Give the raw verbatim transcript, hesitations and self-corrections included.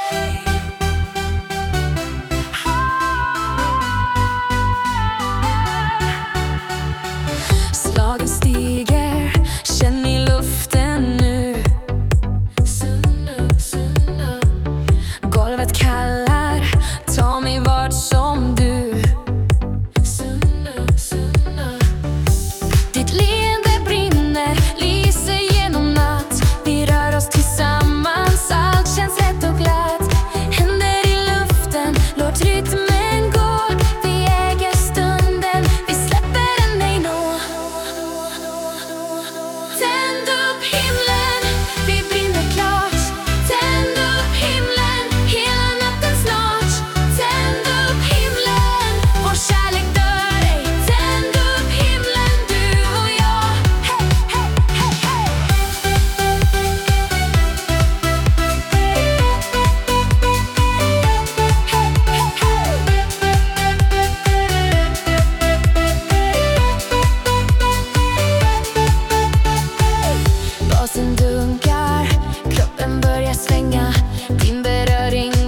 Slagen stiger, känn i luften nu. Golvet kallar, ta mig vart som du. Ditt leende brinner, lyser genom natt. Vi rör oss tillsammans, allt känns lätt och glatt. Händer i luften, låt rytmen gå. Vi äger stunden, vi släpper den ej nå. Tänd upp himlen, vi brinner klart. Tänd upp himlen, hela natten snart. Tänd upp himlen, vår kärlek dör ej. Tänd upp himlen, du och jag. Hey, hey, hey, hey. Basen dunkar, kroppen börjar svänga. Din beröring